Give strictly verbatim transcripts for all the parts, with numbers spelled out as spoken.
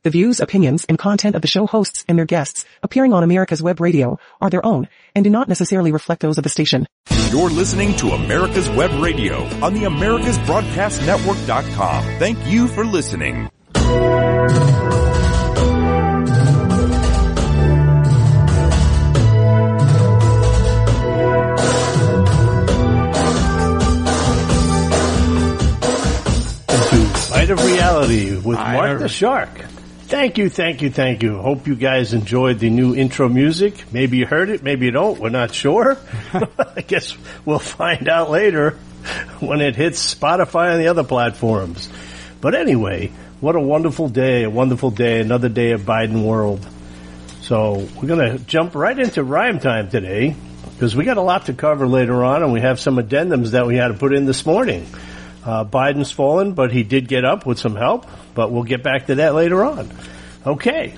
The views, opinions, and content of the show hosts and their guests appearing on America's Web Radio are their own and do not necessarily reflect those of the station. You're listening to America's Web Radio on the Americas Broadcast Network dot com. Thank you for listening. Light of Reality with Mark the Shark. Thank you, thank you, thank you. Hope you guys enjoyed the new intro music. Maybe you heard it, maybe you don't. We're not sure. I guess we'll find out later when it hits Spotify and the other platforms. But anyway, what a wonderful day, a wonderful day, another day of Biden world. So we're going to jump right into rhyme time today because we got a lot to cover later on, and we have some addendums that we had to put in this morning. Uh, Biden's fallen, but he did get up with some help, but we'll get back to that later on. Okay,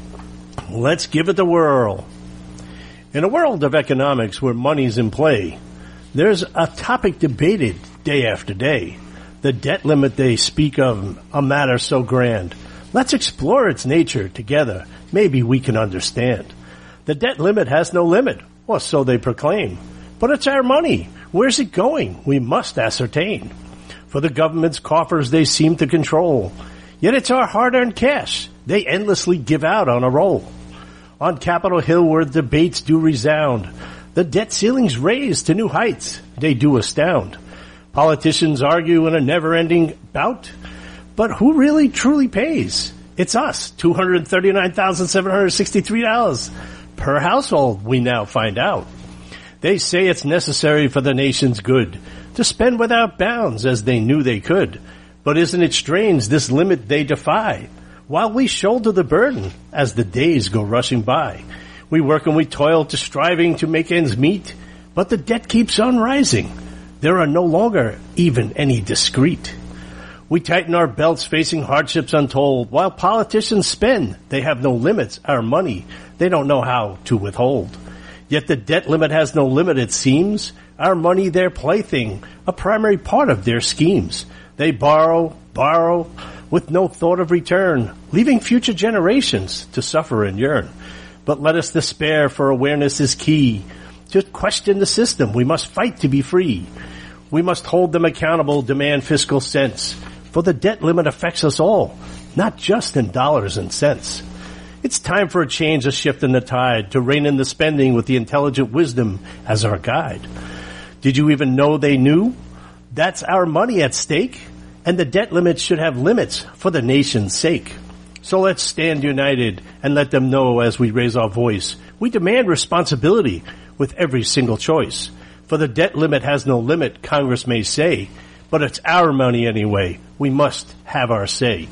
let's give it the whirl. In a world of economics where money's in play, there's a topic debated day after day. The debt limit they speak of, a matter so grand. Let's explore its nature together. Maybe we can understand. The debt limit has no limit, or so they proclaim. But it's our money. Where's it going? We must ascertain. For the government's coffers they seem to control. Yet it's our hard-earned cash they endlessly give out on a roll. On Capitol Hill where debates do resound, the debt ceiling's raised to new heights. They do astound. Politicians argue in a never-ending bout. But who really truly pays? It's us, two hundred thirty-nine thousand seven hundred sixty-three dollars per household, we now find out. They say it's necessary for the nation's good to spend without bounds as they knew they could. But isn't it strange this limit they defy, while we shoulder the burden as the days go rushing by? We work and we toil to striving to make ends meet, but the debt keeps on rising. There are no longer even any discreet. We tighten our belts facing hardships untold, while politicians spend. They have no limits, our money they don't know how to withhold. Yet the debt limit has no limit, it seems. Our money their plaything, a primary part of their schemes. They borrow, borrow, with no thought of return, leaving future generations to suffer and yearn. But let us despair, for awareness is key. To question the system, we must fight to be free. We must hold them accountable, demand fiscal sense. For the debt limit affects us all, not just in dollars and cents. It's time for a change, a shift in the tide, to rein in the spending with the intelligent wisdom as our guide. Did you even know they knew? That's our money at stake, and the debt limit should have limits for the nation's sake. So let's stand united and let them know as we raise our voice. We demand responsibility with every single choice. For the debt limit has no limit, Congress may say, but it's our money anyway. We must have our say.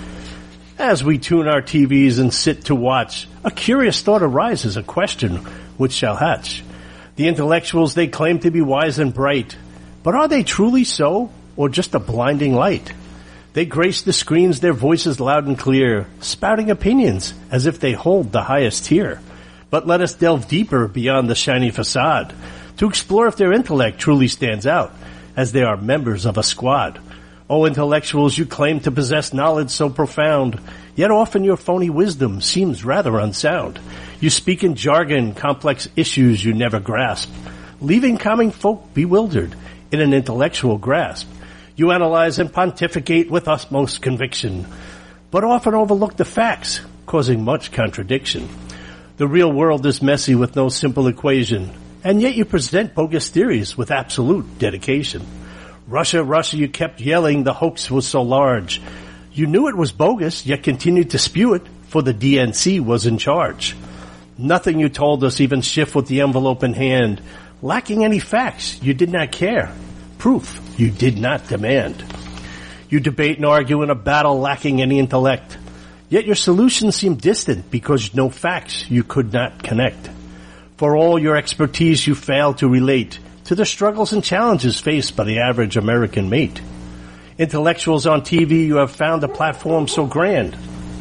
As we tune our T Vs and sit to watch, a curious thought arises, a question which shall hatch. The intellectuals, they claim to be wise and bright, but are they truly so, or just a blinding light? They grace the screens, their voices loud and clear, spouting opinions as if they hold the highest tier. But let us delve deeper beyond the shiny facade to explore if their intellect truly stands out, as they are members of a squad. Oh, intellectuals, you claim to possess knowledge so profound, yet often your phony wisdom seems rather unsound. You speak in jargon, complex issues you never grasp, leaving common folk bewildered in an intellectual grasp. You analyze and pontificate with utmost conviction, but often overlook the facts, causing much contradiction. The real world is messy with no simple equation, and yet you present bogus theories with absolute dedication. Russia, Russia, you kept yelling the hoax was so large. You knew it was bogus, yet continued to spew it, for the D N C was in charge. Nothing you told us even shift with the envelope in hand. Lacking any facts, you did not care. Proof, you did not demand. You debate and argue in a battle lacking any intellect. Yet your solutions seem distant because no facts you could not connect. For all your expertise you fail to relate to the struggles and challenges faced by the average American mate. Intellectuals on T V, you have found a platform so grand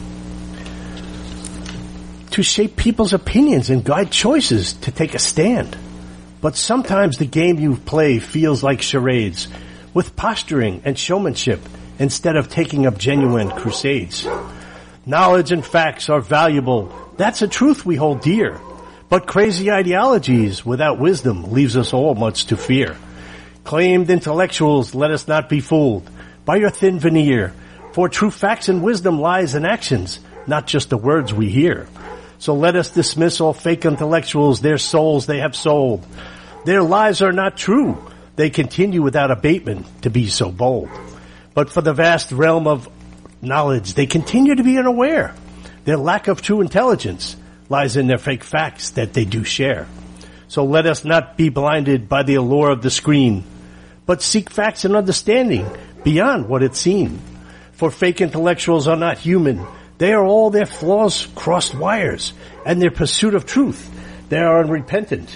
to shape people's opinions and guide choices to take a stand. But sometimes the game you play feels like charades, with posturing and showmanship instead of taking up genuine crusades. Knowledge and facts are valuable. That's a truth we hold dear. But crazy ideologies without wisdom leaves us all much to fear. Claimed intellectuals, let us not be fooled by your thin veneer. For true facts and wisdom lies in actions, not just the words we hear. So let us dismiss all fake intellectuals, their souls they have sold. Their lies are not true. They continue without abatement to be so bold. But for the vast realm of knowledge, they continue to be unaware. Their lack of true intelligence lies in their fake facts that they do share. So let us not be blinded by the allure of the screen, but seek facts and understanding beyond what it's seen. For fake intellectuals are not human. They are all their flaws crossed wires, and their pursuit of truth, they are unrepentant.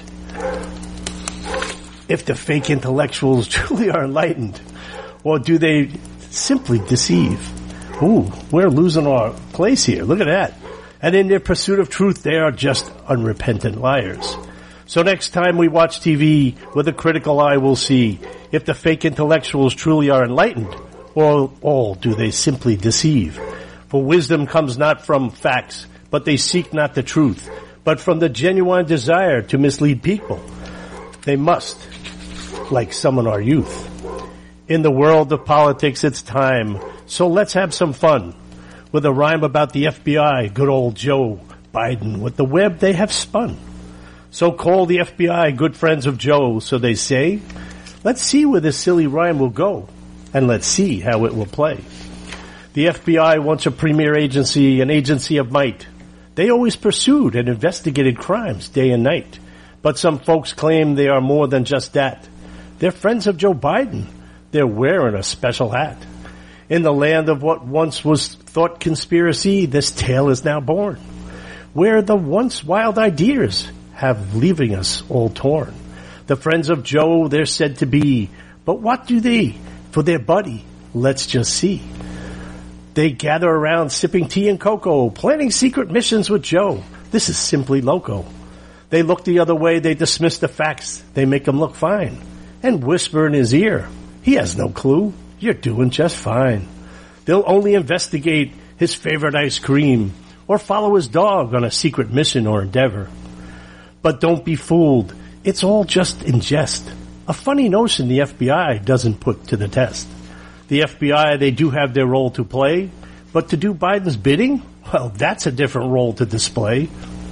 If the fake intellectuals truly are enlightened, or do they simply deceive? Ooh, we're losing our place here. Look at that. And in their pursuit of truth, they are just unrepentant liars. So next time we watch T V, with a critical eye we'll see if the fake intellectuals truly are enlightened, or all do they simply deceive. For wisdom comes not from facts, but they seek not the truth, but from the genuine desire to mislead people. They must, like some in our youth. In the world of politics, it's time, so let's have some fun. With a rhyme about the F B I, good old Joe Biden, with the web they have spun. So call the F B I good friends of Joe, so they say. Let's see where this silly rhyme will go, and let's see how it will play. The F B I, once a premier agency, an agency of might. They always pursued and investigated crimes day and night. But some folks claim they are more than just that. They're friends of Joe Biden. They're wearing a special hat. In the land of what once was thought conspiracy, this tale is now born, where the once wild ideas have leaving us all torn. The friends of Joe they're said to be, but what do they for their buddy? Let's just see. They gather around sipping tea and cocoa, planning secret missions with Joe. This is simply loco. They look the other way, they dismiss the facts, they make him look fine, and whisper in his ear, he has no clue, you're doing just fine. They'll only investigate his favorite ice cream, or follow his dog on a secret mission or endeavor. But don't be fooled, it's all just in jest. A funny notion the F B I doesn't put to the test. The F B I, they do have their role to play, but to do Biden's bidding, well, that's a different role to display.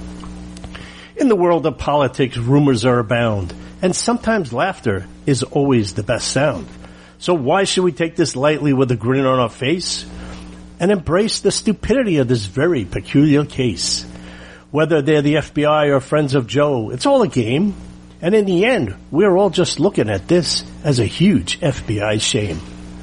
In the world of politics, rumors are abound, and sometimes laughter is always the best sound. So why should we take this lightly with a grin on our face and embrace the stupidity of this very peculiar case? Whether they're the F B I or friends of Joe, it's all a game. And in the end, we're all just looking at this as a huge F B I shame.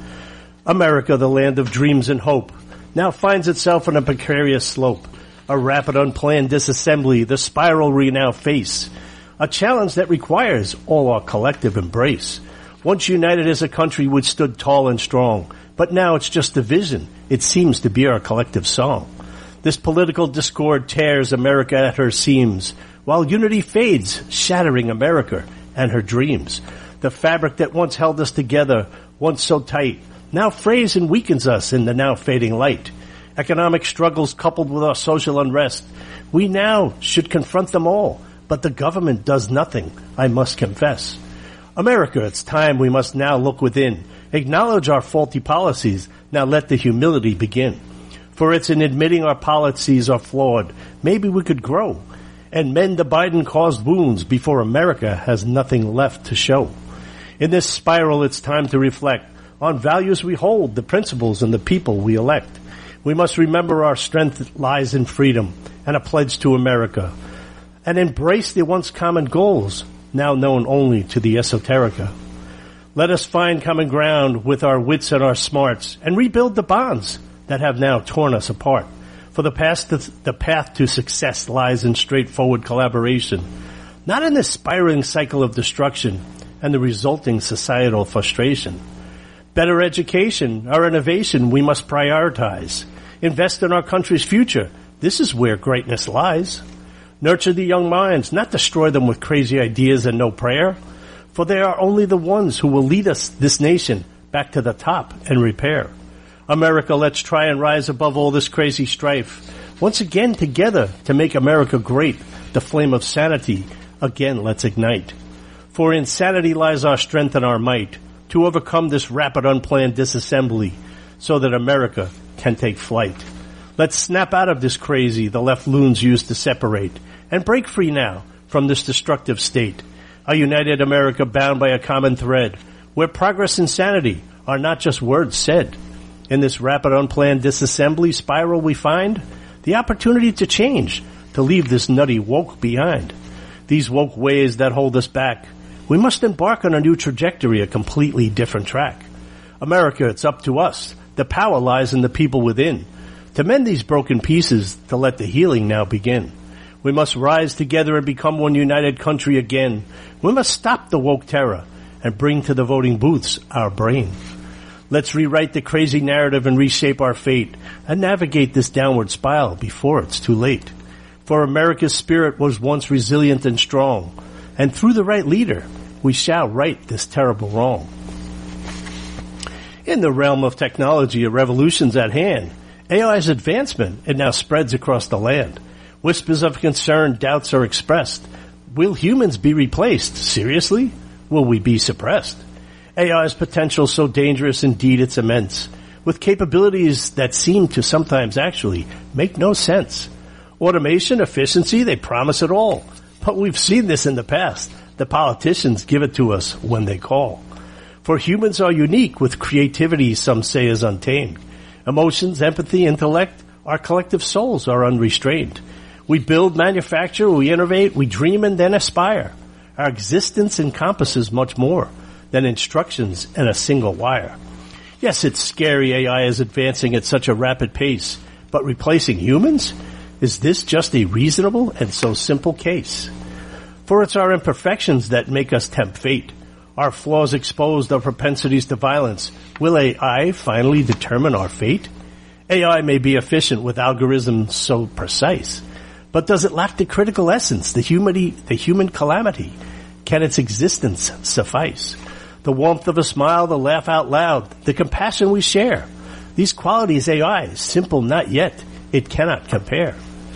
America, the land of dreams and hope, now finds itself on a precarious slope. A rapid, unplanned disassembly, the spiral we now face. A challenge that requires all our collective embrace. Once united as a country, we stood tall and strong. But now it's just division. It seems to be our collective song. This political discord tears America at her seams, while unity fades, shattering America and her dreams. The fabric that once held us together, once so tight, now frays and weakens us in the now fading light. Economic struggles coupled with our social unrest. We now should confront them all, but the government does nothing, I must confess. America, it's time we must now look within, acknowledge our faulty policies, now let the humility begin. For it's in admitting our policies are flawed, maybe we could grow, and mend the Biden-caused wounds before America has nothing left to show. In this spiral, it's time to reflect on values we hold, the principles and the people we elect. We must remember our strength lies in freedom and a pledge to America, and embrace the once common goals, now known only to the esoterica. Let us find common ground with our wits and our smarts, and rebuild the bonds that have now torn us apart. For the path to, the path to success lies in straightforward collaboration, not in this spiraling cycle of destruction and the resulting societal frustration. Better education, our innovation, we must prioritize. Invest in our country's future. This is where greatness lies. Nurture the young minds, not destroy them with crazy ideas and no prayer. For they are only the ones who will lead us, this nation, back to the top and repair. America, let's try and rise above all this crazy strife. Once again together to make America great, the flame of sanity, again let's ignite. For in sanity lies our strength and our might to overcome this rapid unplanned disassembly so that America can take flight. Let's snap out of this crazy the left loons used to separate and break free now from this destructive state. A united America bound by a common thread where progress and sanity are not just words said. In this rapid unplanned disassembly spiral we find the opportunity to change, to leave this nutty woke behind. These woke ways that hold us back. We must embark on a new trajectory, a completely different track. America, it's up to us. The power lies in the people within. To mend these broken pieces, to let the healing now begin. We must rise together and become one united country again. We must stop the woke terror and bring to the voting booths our brain. Let's rewrite the crazy narrative and reshape our fate and navigate this downward spiral before it's too late. For America's spirit was once resilient and strong, and through the right leader, we shall right this terrible wrong. In the realm of technology, a revolution's at hand. A I's advancement, it now spreads across the land. Whispers of concern, doubts are expressed. Will humans be replaced? Seriously? Will we be suppressed? A I's potential so dangerous, indeed it's immense, with capabilities that seem to sometimes actually make no sense. Automation, efficiency, they promise it all. But we've seen this in the past. The politicians give it to us when they call. For humans are unique with creativity some say is untamed. Emotions, empathy, intellect, our collective souls are unrestrained. We build, manufacture, we innovate, we dream and then aspire. Our existence encompasses much more than instructions and a single wire. Yes, it's scary A I is advancing at such a rapid pace, but replacing humans? Is this just a reasonable and so simple case? For it's our imperfections that make us tempt fate. Our flaws exposed, our propensities to violence. Will A I finally determine our fate? A I may be efficient with algorithms so precise, but does it lack the critical essence, the humanity, the human calamity? Can its existence suffice? The warmth of a smile, the laugh out loud, the compassion we share. These qualities A I, simple not yet, it cannot compare.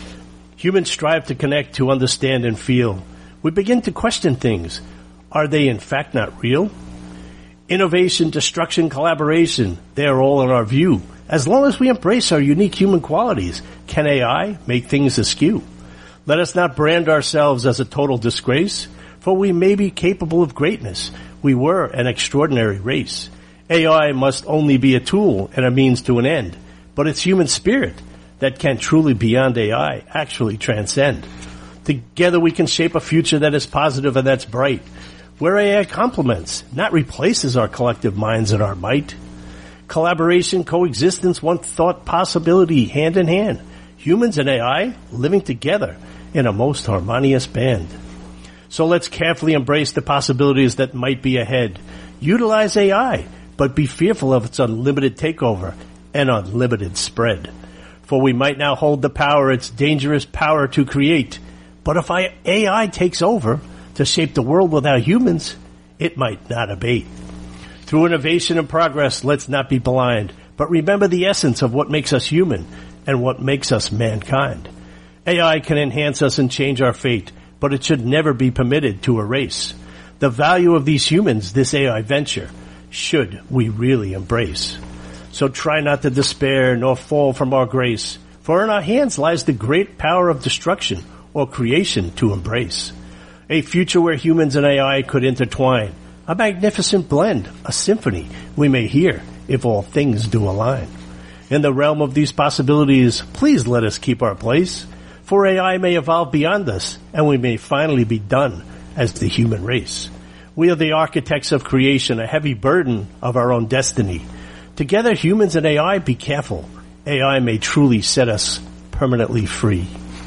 Humans strive to connect, to understand and feel. We begin to question things. Are they in fact not real? Innovation, destruction, collaboration, they are all in our view. As long as we embrace our unique human qualities, can A I make things askew? Let us not brand ourselves as a total disgrace, for we may be capable of greatness. We were an extraordinary race. A I must only be a tool and a means to an end, but it's human spirit that can truly beyond A I actually transcend. Together we can shape a future that is positive and that's bright, where A I complements, not replaces our collective minds and our might. Collaboration, coexistence, one thought possibility, hand in hand. Humans and A I living together in a most harmonious band. So let's carefully embrace the possibilities that might be ahead. Utilize A I, but be fearful of its unlimited takeover and unlimited spread. For we might now hold the power, its dangerous power to create. But if A I takes over to shape the world without humans, it might not abate. Through innovation and progress, let's not be blind, but remember the essence of what makes us human and what makes us mankind. A I can enhance us and change our fate, but it should never be permitted to erase the value of these humans, this A I venture, should we really embrace. So try not to despair nor fall from our grace, for in our hands lies the great power of destruction or creation to embrace. A future where humans and A I could intertwine, a magnificent blend, a symphony we may hear if all things do align. In the realm of these possibilities, please let us keep our place, for A I may evolve beyond us, and we may finally be done as the human race. We are the architects of creation, a heavy burden of our own destiny. Together, humans and A I, be careful. A I may truly set us permanently free.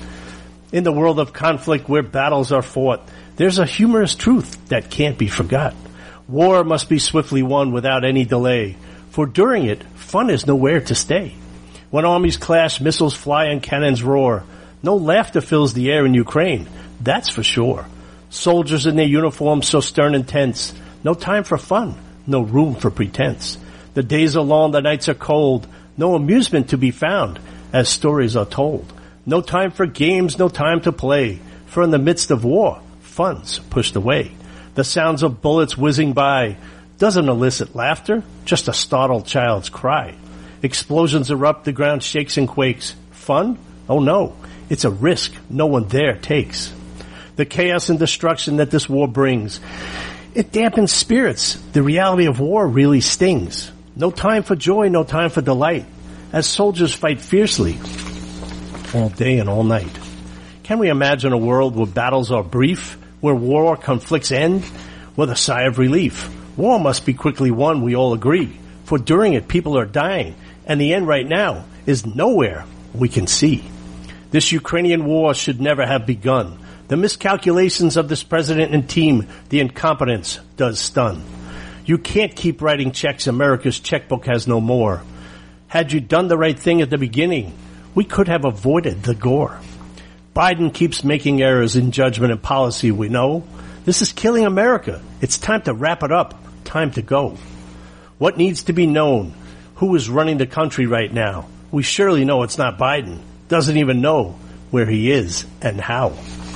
In the world of conflict where battles are fought, there's a humorous truth that can't be forgot. War must be swiftly won without any delay, for during it, fun is nowhere to stay. When armies clash, missiles fly and cannons roar, no laughter fills the air in Ukraine, that's for sure. Soldiers in their uniforms so stern and tense, no time for fun, no room for pretense. The days are long, the nights are cold. No amusement to be found as stories are told. No time for games, no time to play. For in the midst of war, fun's pushed away. The sounds of bullets whizzing by doesn't elicit laughter, just a startled child's cry. Explosions erupt, the ground shakes and quakes. Fun? Oh no, it's a risk no one there takes. The chaos and destruction that this war brings, it dampens spirits. The reality of war really stings. No time for joy, no time for delight, as soldiers fight fiercely all day and all night. Can we imagine a world where battles are brief, where war conflicts end with a sigh of relief? War must be quickly won, we all agree, for during it people are dying, and the end right now is nowhere we can see. This Ukrainian war should never have begun. The miscalculations of this president and team, the incompetence does stun. You can't keep writing checks. America's checkbook has no more. Had you done the right thing at the beginning, we could have avoided the gore. Biden keeps making errors in judgment and policy, we know. This is killing America. It's time to wrap it up. Time to go. What needs to be known? Who is running the country right now? We surely know it's not Biden. Doesn't even know where he is and how.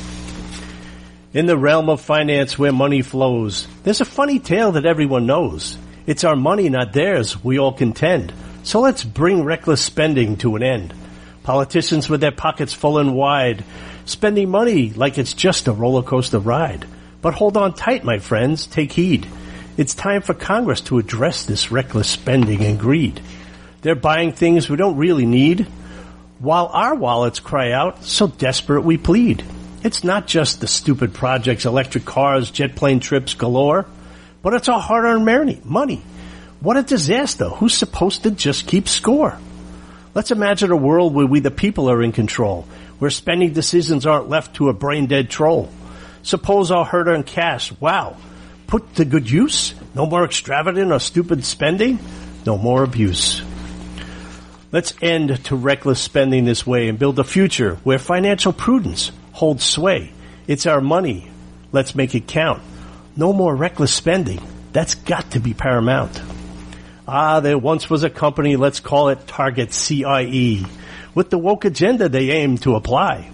In the realm of finance where money flows, there's a funny tale that everyone knows. It's our money, not theirs, we all contend. So let's bring reckless spending to an end. Politicians with their pockets full and wide, spending money like it's just a roller coaster ride. But hold on tight, my friends, take heed. It's time for Congress to address this reckless spending and greed. They're buying things we don't really need, while our wallets cry out, so desperate we plead. It's not just the stupid projects, electric cars, jet plane trips galore, but it's our hard-earned money. What a disaster. Who's supposed to just keep score? Let's imagine a world where we the people are in control, where spending decisions aren't left to a brain-dead troll. Suppose our hard-earned cash, wow, put to good use? No more extravagant or stupid spending? No more abuse. Let's end to reckless spending this way and build a future where financial prudence holds sway. It's our money. Let's make it count. No more reckless spending. That's got to be paramount. Ah, there once was a company, let's call it Target C I E, with the woke agenda they aimed to apply.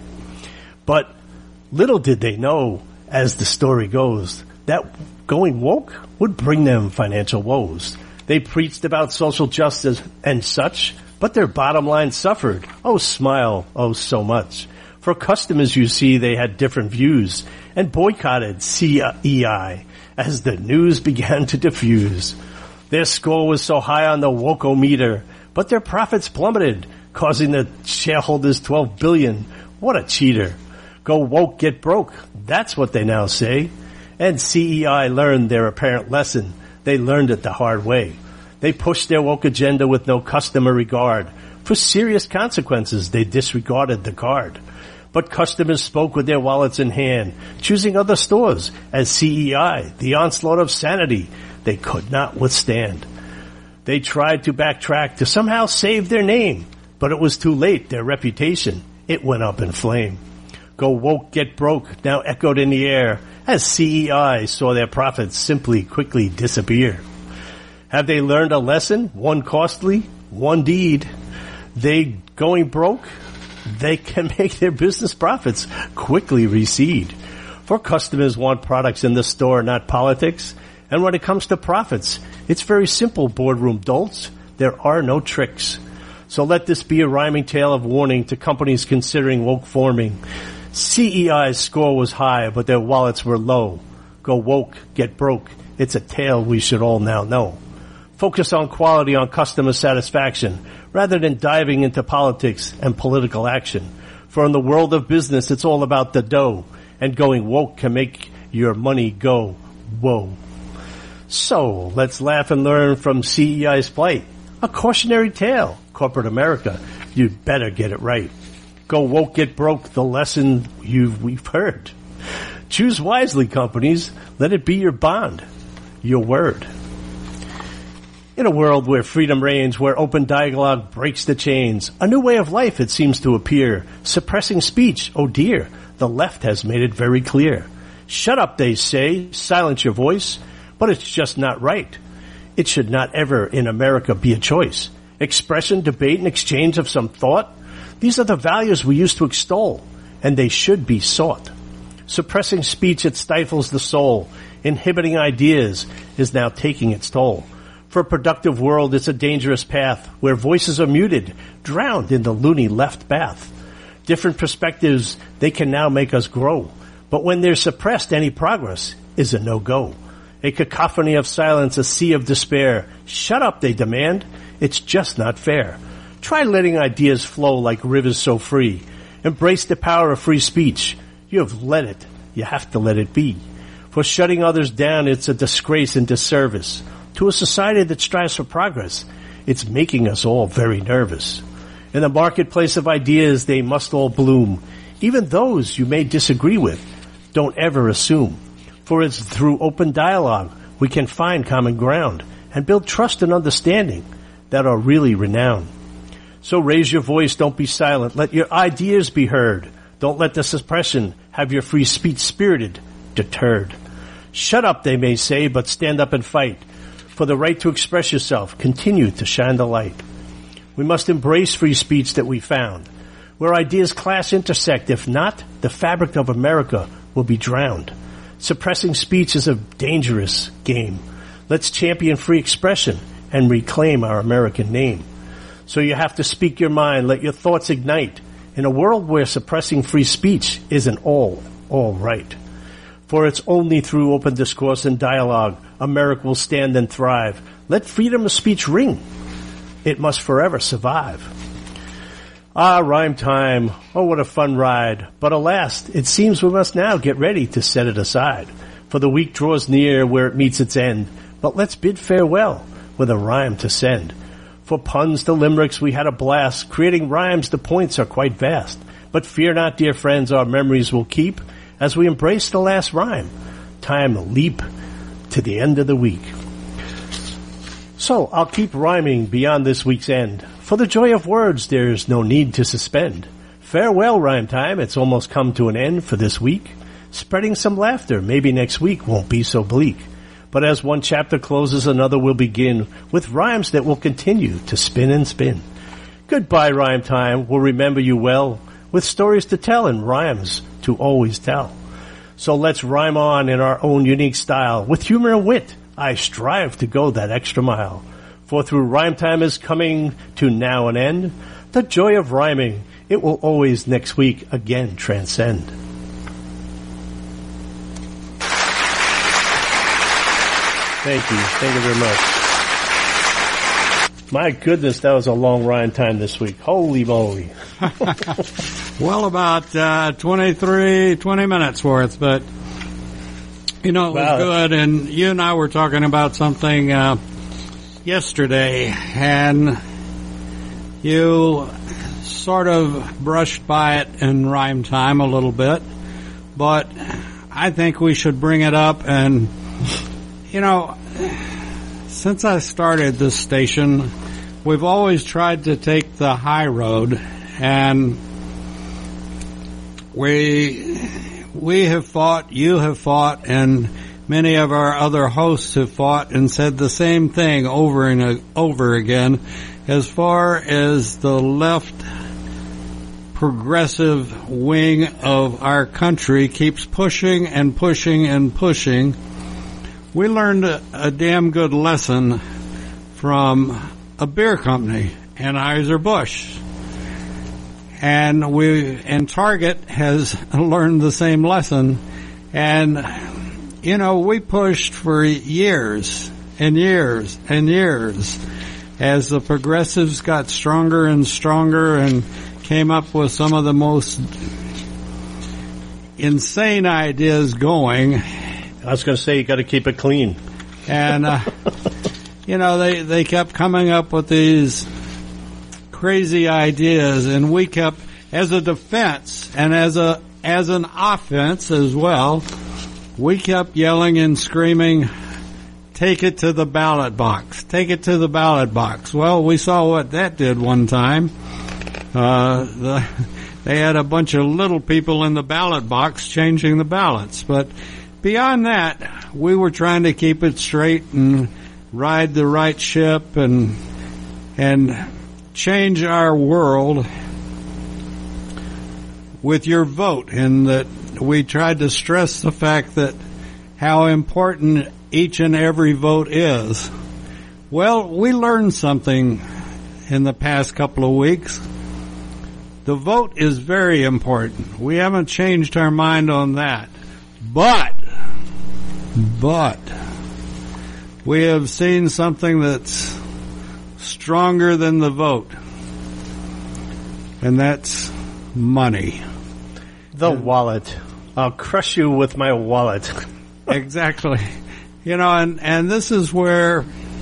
But little did they know, as the story goes, that going woke would bring them financial woes. They preached about social justice and such, but their bottom line suffered. Oh, smile, oh, so much. For customers, you see, they had different views and boycotted C E I as the news began to diffuse. Their score was so high on the woke-o-meter, but their profits plummeted, causing the shareholders twelve billion dollars. What a cheater. Go woke, get broke. That's what they now say. And C E I learned their apparent lesson. They learned it the hard way. They pushed their woke agenda with no customer regard. For serious consequences, they disregarded the card. But customers spoke with their wallets in hand, choosing other stores as C E I, the onslaught of sanity, they could not withstand. They tried to backtrack to somehow save their name, but it was too late. Their reputation, it went up in flame. Go woke, get broke, now echoed in the air as C E I saw their profits simply quickly disappear. Have they learned a lesson? One costly, one deed. They going broke? They can make their business profits quickly recede. For customers want products in the store, not politics. And when it comes to profits, it's very simple, boardroom dolts. There are no tricks. So let this be a rhyming tale of warning to companies considering woke forming. C E I's score was high, but their wallets were low. Go woke, get broke. It's a tale we should all now know. Focus on quality, on customer satisfaction, rather than diving into politics and political action. For in the world of business, it's all about the dough, and going woke can make your money go whoa. So, let's laugh and learn from C E I's plight. A cautionary tale. Corporate America, you'd better get it right. Go woke, get broke, the lesson you've, we've heard. Choose wisely, companies. Let it be your bond, your word. In a world where freedom reigns, where open dialogue breaks the chains, a new way of life, it seems to appear. Suppressing speech, oh dear, the left has made it very clear. Shut up, they say, silence your voice, but it's just not right. It should not ever in America be a choice. Expression, debate, and exchange of some thought, these are the values we used to extol, and they should be sought. Suppressing speech, it stifles the soul. Inhibiting ideas is now taking its toll. For a productive world, it's a dangerous path where voices are muted, drowned in the loony left bath. Different perspectives, they can now make us grow. But when they're suppressed, any progress is a no-go. A cacophony of silence, a sea of despair. Shut up, they demand. It's just not fair. Try letting ideas flow like rivers so free. Embrace the power of free speech. You have let it. You have to let it be. For shutting others down, it's a disgrace and disservice. To a society that strives for progress, it's making us all very nervous. In the marketplace of ideas, they must all bloom. Even those you may disagree with, don't ever assume. For it's through open dialogue we can find common ground and build trust and understanding that are really renowned. So raise your voice, don't be silent. Let your ideas be heard. Don't let the suppression have your free speech spirited, deterred. Shut up, they may say, but stand up and fight. For the right to express yourself, continue to shine the light. We must embrace free speech that we found. Where ideas clash intersect, if not, the fabric of America will be drowned. Suppressing speech is a dangerous game. Let's champion free expression and reclaim our American name. So you have to speak your mind, let your thoughts ignite, in a world where suppressing free speech isn't all, all right. For it's only through open discourse and dialogue America will stand and thrive. Let freedom of speech ring. It must forever survive. Ah, rhyme time. Oh, what a fun ride. But alas, it seems we must now get ready to set it aside. For the week draws near where it meets its end. But let's bid farewell with a rhyme to send. For puns to limericks we had a blast. Creating rhymes, the points are quite vast. But fear not, dear friends, our memories will keep as we embrace the last rhyme. Time to leap to the end of the week. So I'll keep rhyming beyond this week's end. For the joy of words, there's no need to suspend. Farewell, rhyme time. It's almost come to an end for this week. Spreading some laughter. Maybe next week won't be so bleak. But as one chapter closes, another will begin with rhymes that will continue to spin and spin. Goodbye, rhyme time. We'll remember you well with stories to tell and rhymes to always tell. So let's rhyme on in our own unique style. With humor and wit, I strive to go that extra mile. For through rhyme time is coming to now an end. The joy of rhyming, it will always next week again transcend. Thank you. Thank you very much. My goodness, that was a long rhyme time this week. Holy moly. Well, about uh, twenty-three, twenty minutes worth, but, you know, it was wow. good. And you and I were talking about something uh, yesterday, and you sort of brushed by it in rhyme time a little bit, but I think we should bring it up. And, you know, since I started this station, we've always tried to take the high road, and we we have fought, you have fought, and many of our other hosts have fought and said the same thing over and over again as far as the left progressive wing of our country keeps pushing and pushing and pushing. We learned a, a damn good lesson from a beer company, Anheuser-Busch. And we, and Target has learned the same lesson. And, you know, we pushed for years and years and years as the progressives got stronger and stronger and came up with some of the most insane ideas going. I was going to say, you got to keep it clean. And, uh, you know, they, they kept coming up with these crazy ideas, and we kept, as a defense and as a, as an offense as well, we kept yelling and screaming, take it to the ballot box, take it to the ballot box. Well, we saw what that did one time. Uh, the, they had a bunch of little people in the ballot box changing the ballots, but beyond that, we were trying to keep it straight and ride the right ship and and change our world with your vote, and that we tried to stress the fact that how important each and every vote is. Well, we learned something in the past couple of weeks. The vote is very important. We haven't changed our mind on that. But, but, we have seen something that's stronger than the vote. And that's money. The wallet. I'll crush you with my wallet. Exactly. You know, and, and this is where,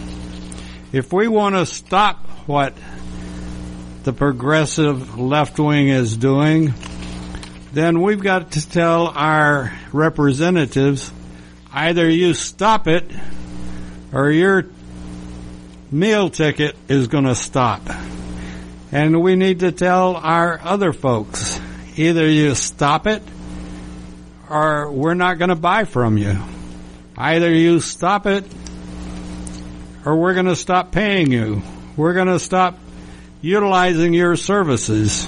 if we want to stop what the progressive left wing is doing, then we've got to tell our representatives, either you stop it or your meal ticket is going to stop. And we need to tell our other folks, either you stop it or we're not going to buy from you. Either you stop it or we're going to stop paying you. We're going to stop utilizing your services.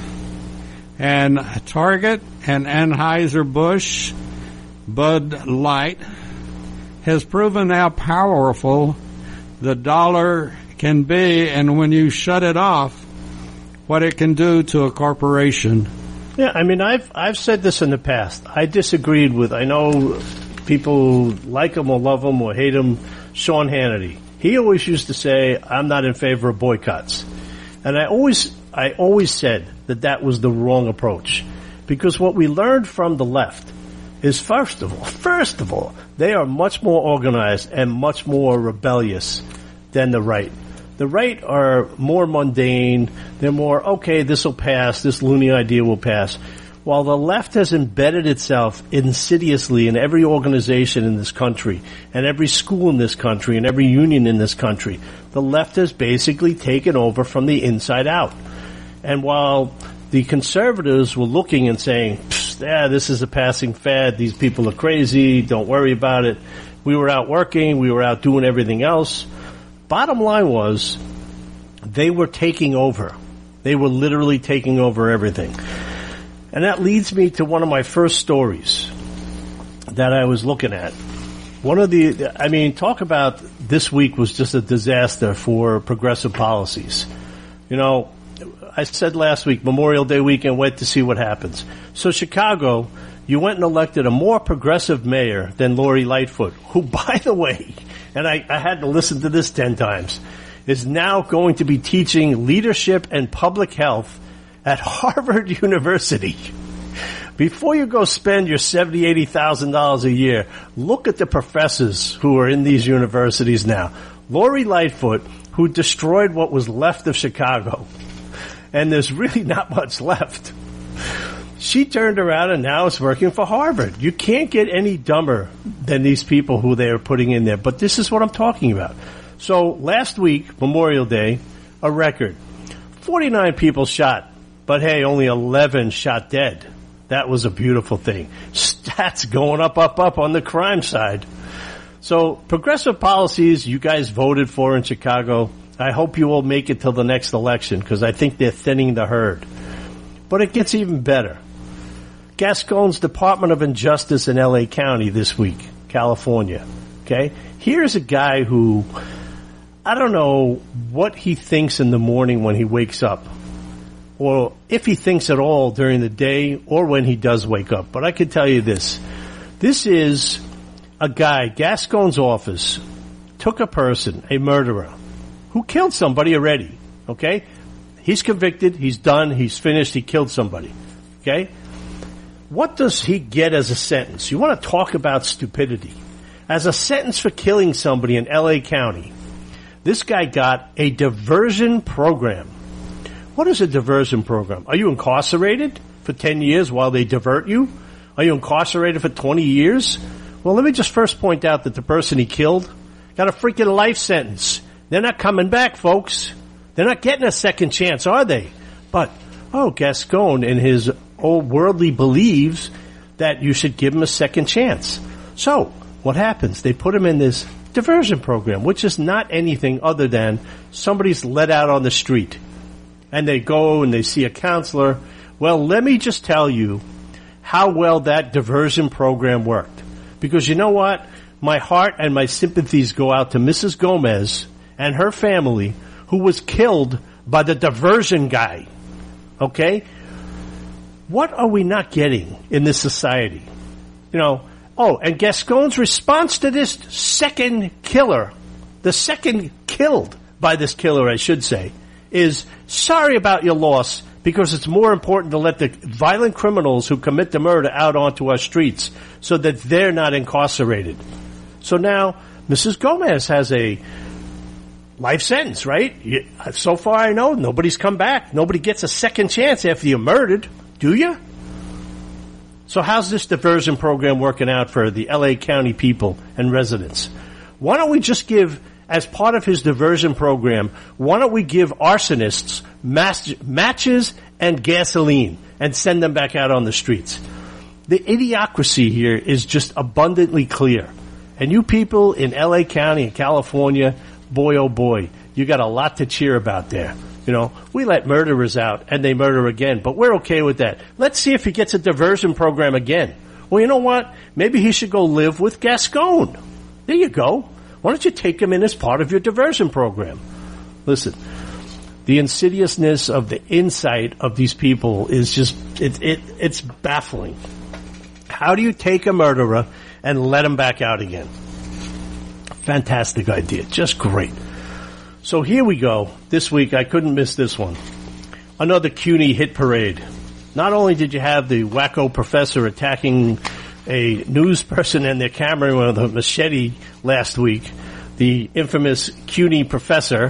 And Target and Anheuser-Busch, Bud Light, has proven how powerful the dollar can be, and when you shut it off, what it can do to a corporation. Yeah, I mean, I've I've said this in the past. I disagreed with, I know people like him or love him or hate him, Sean Hannity. He always used to say, I'm not in favor of boycotts. And I always, I always said that that was the wrong approach. Because what we learned from the left is, first of all, first of all, they are much more organized and much more rebellious than the right. The right are more mundane. They're more, okay, this will pass, this loony idea will pass. While the left has embedded itself insidiously in every organization in this country, and every school in this country, and every union in this country, the left has basically taken over from the inside out. And while the conservatives were looking and saying, yeah, this is a passing fad, these people are crazy, don't worry about it, we were out working, we were out doing everything else, bottom line was, they were taking over. They were literally taking over everything. And that leads me to one of my first stories that I was looking at. One of the, I mean, talk about this week was just a disaster for progressive policies. You know, I said last week, Memorial Day weekend, wait to see what happens. So Chicago, you went and elected a more progressive mayor than Lori Lightfoot, who, by the way, and I, I had to listen to this ten times, is now going to be teaching leadership and public health at Harvard University. Before you go spend your seventy thousand dollars, eighty thousand dollars a year, look at the professors who are in these universities now. Lori Lightfoot, who destroyed what was left of Chicago, and there's really not much left. She turned around and now is working for Harvard. You can't get any dumber than these people who they are putting in there. But this is what I'm talking about. So last week, Memorial Day, a record. forty-nine people shot. But hey, only eleven shot dead. That was a beautiful thing. Stats going up, up, up on the crime side. So progressive policies you guys voted for in Chicago, I hope you will make it till the next election because I think they're thinning the herd. But it gets even better. Gascon's Department of Injustice in L A County this week, California. Okay? Here's a guy who, I don't know what he thinks in the morning when he wakes up, or if he thinks at all during the day or when he does wake up. But I can tell you this. This is a guy, Gascon's office, took a person, a murderer, who killed somebody already. Okay? He's convicted, he's done, he's finished, he killed somebody. Okay? What does he get as a sentence? You want to talk about stupidity. As a sentence for killing somebody in L A County, this guy got a diversion program. What is a diversion program? Are you incarcerated for ten years while they divert you? Are you incarcerated for twenty years? Well, let me just first point out that the person he killed got a freaking life sentence. They're not coming back, folks. They're not getting a second chance, are they? But, oh, Gascon in his old worldly believes that you should give him a second chance. So, what happens? They put him in this diversion program, which is not anything other than somebody's let out on the street and they go and they see a counselor. Well, let me just tell you how well that diversion program worked. Because you know what? My heart and my sympathies go out to Missus Gomez and her family, who was killed by the diversion guy. Okay? What are we not getting in this society? You know, oh, and Gascon's response to this second killer, the second killed by this killer, I should say, is sorry about your loss, because it's more important to let the violent criminals who commit the murder out onto our streets so that they're not incarcerated. So now Missus Gomez has a life sentence, right? So far I know, nobody's come back. Nobody gets a second chance after you're murdered, do you? So how's this diversion program working out for the L A County people and residents? Why don't we just give, as part of his diversion program, why don't we give arsonists mas- matches and gasoline and send them back out on the streets? The idiocracy here is just abundantly clear. And you people in L A County and California, boy oh boy, you got a lot to cheer about there. You know, we let murderers out and they murder again, but we're okay with that. Let's see if he gets a diversion program again. Well, you know what? Maybe he should go live with Gascon. There you go. Why don't you take him in as part of your diversion program? Listen, the insidiousness of the insight of these people is just, it, it, it's baffling. How do you take a murderer and let him back out again? Fantastic idea. Just great. So here we go. This week, I couldn't miss this one. Another CUNY hit parade. Not only did you have the wacko professor attacking a news person and their camera with a machete last week, the infamous CUNY professor,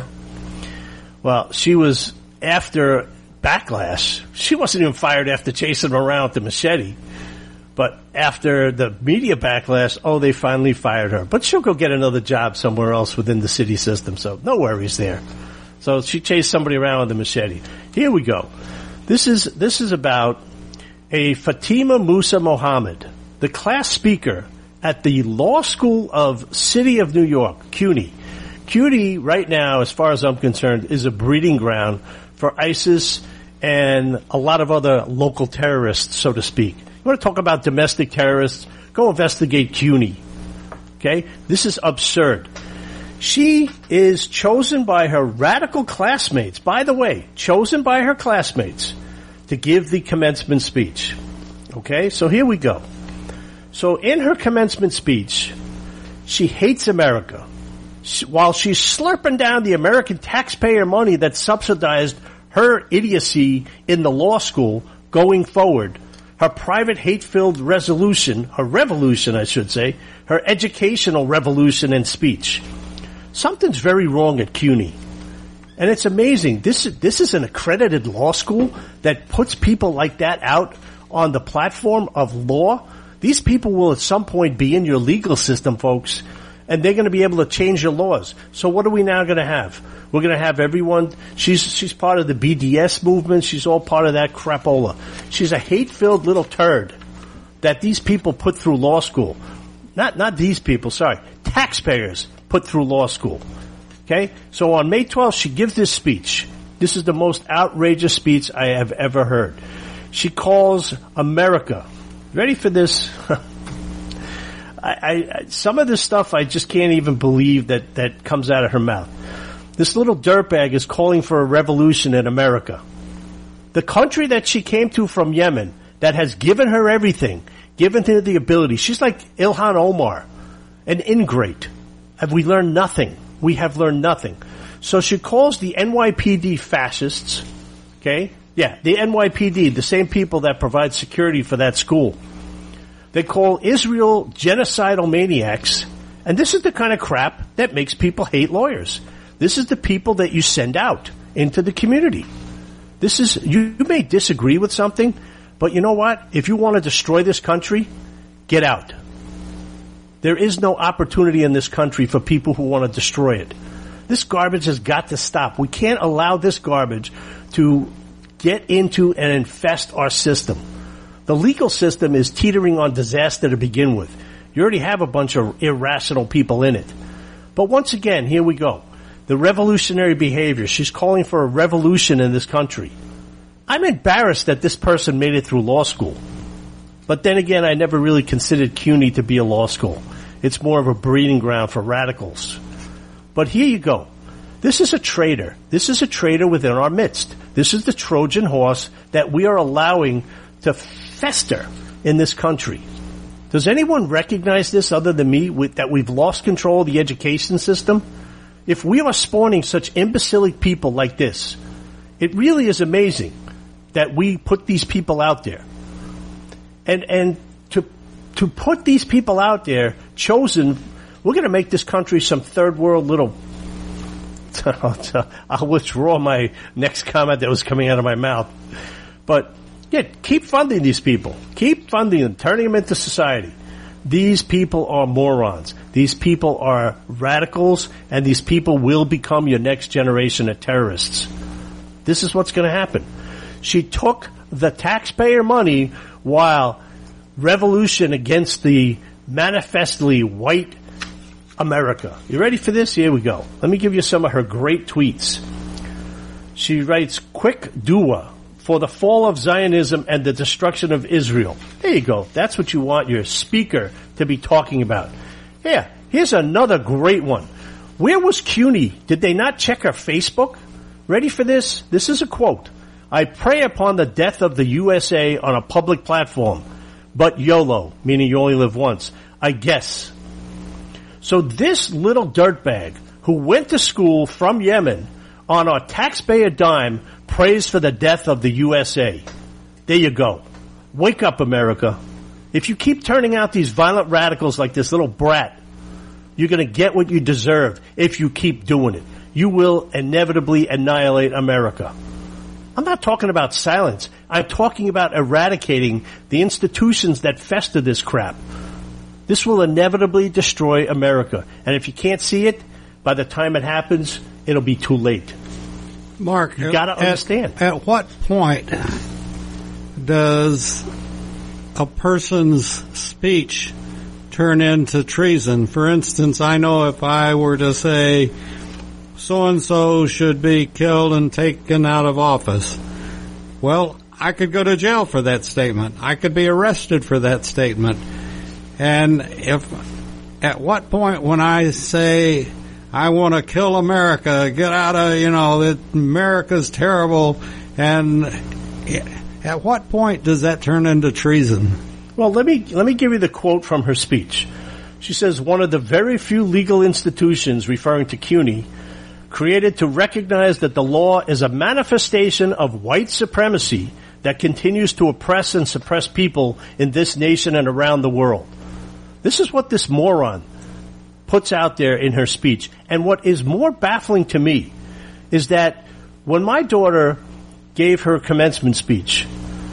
well, she was after backlash. She wasn't even fired after chasing him around with the machete. But after the media backlash, oh, they finally fired her. But she'll go get another job somewhere else within the city system, so no worries there. So she chased somebody around with a machete. Here we go. This is this is about a Fatima Musa Mohammed, the class speaker at the Law School of City of New York, CUNY. CUNY right now, as far as I'm concerned, is a breeding ground for ISIS and a lot of other local terrorists, so to speak. You want to talk about domestic terrorists? Go investigate CUNY. Okay? This is absurd. She is chosen by her radical classmates, by the way, chosen by her classmates to give the commencement speech. Okay? So here we go. So in her commencement speech, she hates America. She, while she's slurping down the American taxpayer money that subsidized her idiocy in the law school going forward, her private hate-filled resolution, her revolution, I should say, her educational revolution and speech. Something's very wrong at CUNY. And it's amazing. This, this is an accredited law school that puts people like that out on the platform of law. These people will at some point be in your legal system, folks, and they're going to be able to change your laws. So what are we now going to have? We're going to have everyone, she's she's part of the B D S movement, she's all part of that crapola. She's a hate-filled little turd that these people put through law school. Not not these people, sorry, taxpayers put through law school. Okay? So on May twelfth, she gives this speech. This is the most outrageous speech I have ever heard. She calls America. Ready for this? I, I, some of this stuff I just can't even believe that, that comes out of her mouth. This little dirtbag is calling for a revolution in America. The country that she came to from Yemen, that has given her everything, given her the ability. She's like Ilhan Omar, an ingrate. Have we learned nothing? We have learned nothing. So she calls the N Y P D fascists, okay? Yeah, the N Y P D, the same people that provide security for that school. They call Israel genocidal maniacs, and this is the kind of crap that makes people hate lawyers. This is the people that you send out into the community. This is, you, you may disagree with something, but you know what? If you want to destroy this country, get out. There is no opportunity in this country for people who want to destroy it. This garbage has got to stop. We can't allow this garbage to get into and infest our system. The legal system is teetering on disaster to begin with. You already have a bunch of irrational people in it. But once again, here we go. The revolutionary behavior. She's calling for a revolution in this country. I'm embarrassed that this person made it through law school. But then again, I never really considered CUNY to be a law school. It's more of a breeding ground for radicals. But here you go. This is a traitor. This is a traitor within our midst. This is the Trojan horse that we are allowing to fester in this country. Does anyone recognize this other than me, with, that we've lost control of the education system? If we are spawning such imbecilic people like this, it really is amazing that we put these people out there. And and to to put these people out there, chosen, we're going to make this country some third world little... I'll withdraw my next comment that was coming out of my mouth. But, yeah, keep funding these people. Keep funding them, turning them into society. These people are morons. These people are radicals, and these people will become your next generation of terrorists. This is what's going to happen. She took the taxpayer money while revolution against the manifestly white America. You ready for this? Here we go. Let me give you some of her great tweets. She writes, quick dua for the fall of Zionism and the destruction of Israel. There you go. That's what you want your speaker to be talking about. Yeah, here's another great one. Where was CUNY? Did they not check her Facebook? Ready for this? This is a quote. I pray upon the death of the U S A on a public platform, but YOLO, meaning you only live once, I guess. So this little dirtbag who went to school from Yemen on a taxpayer dime prays for the death of the U S A. There you go. Wake up, America. If you keep turning out these violent radicals like this little brat, you're going to get what you deserve if you keep doing it. You will inevitably annihilate America. I'm not talking about silence. I'm talking about eradicating the institutions that fester this crap. This will inevitably destroy America. And if you can't see it, by the time it happens, it'll be too late. Mark, you got to understand. At, at what point does a person's speech turn into treason? For instance, I know if I were to say, so-and-so should be killed and taken out of office, well, I could go to jail for that statement. I could be arrested for that statement. And if, at what point when I say, I want to kill America, get out of, you know, that America's terrible, and at what point does that turn into treason? Well, let me, let me give you the quote from her speech. She says, one of the very few legal institutions, referring to CUNY, created to recognize that the law is a manifestation of white supremacy that continues to oppress and suppress people in this nation and around the world. This is what this moron puts out there in her speech. And what is more baffling to me is that when my daughter gave her commencement speech,